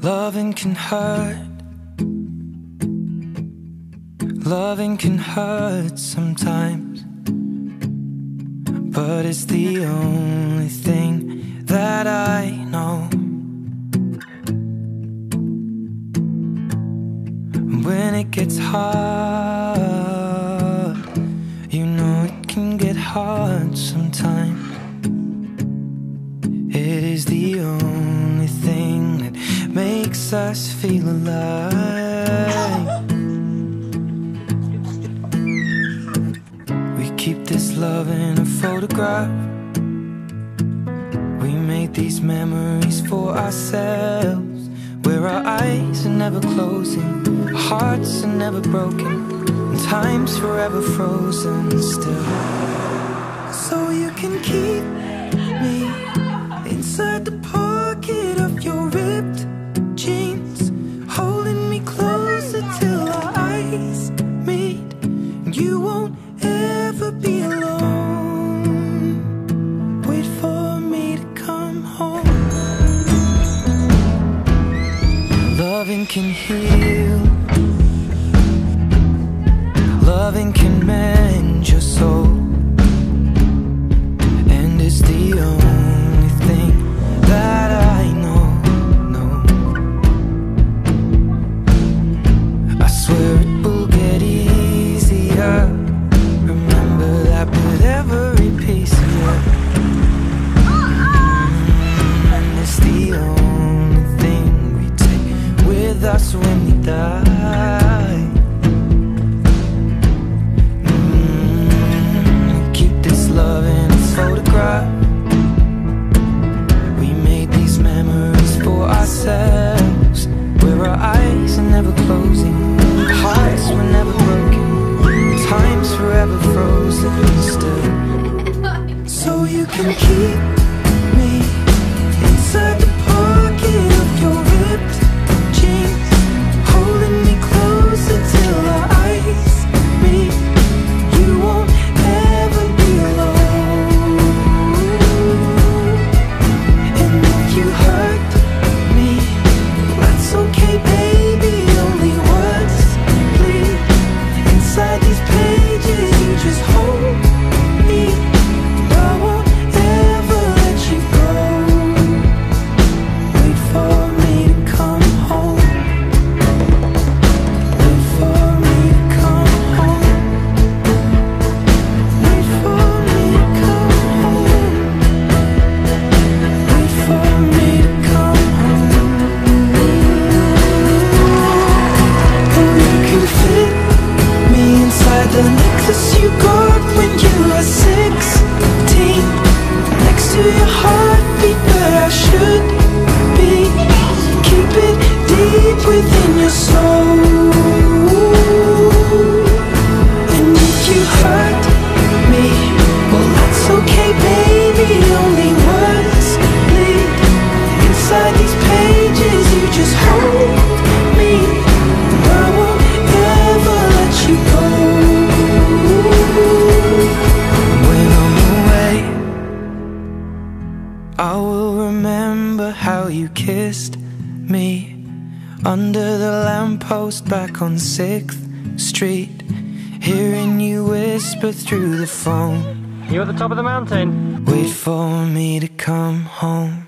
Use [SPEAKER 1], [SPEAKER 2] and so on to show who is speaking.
[SPEAKER 1] Loving can hurt. Loving can hurt sometimes, but it's the only thing that I know. When it gets hard, you know it can get hard sometimes. It is the only thing that makes us feel alive. We keep this love in a photograph. We made these memories for ourselves, where our eyes are never closing, our hearts are never broken, and time's forever frozen still. So you can keep me inside the pocket of your ripped jeans, holding me closer till our eyes meet, and you won't ever be alone. Wait for me to come home. Loving can heal. Loving can mend your soul, and it's the only thing that I know. I swear it will get easier. Remember that with every piece of you. And it's the only thing we take with us when we die. Keep this love in a photograph. We made these memories for ourselves, where our eyes are never closing, hearts were never broken, time's forever frozen still. So you can keep me inside the pocket of your ripped jeans, holding me closer till our eyes meet. You won't ever be alone. And if you hurt me, that's okay, baby. Only words bleed inside these pages. You just hold me, and I won't ever let you go. Wait for me to come home. Wait for me to come home. Wait for me to come home. Wait for me to come home. And you can fit me inside the necklace you got when you were 16, next to your heartbeat where I should be. Keep it deep within your soul. And if you hurt me, well that's okay, baby. Only words bleed inside these pages. You just hold me, and I won't ever let you go. When I'm away, I will remember how you kissed me under the lamppost back on 6th Street, hearing you whisper through the phone,
[SPEAKER 2] You at the top of the mountain?
[SPEAKER 1] wait for me to come home.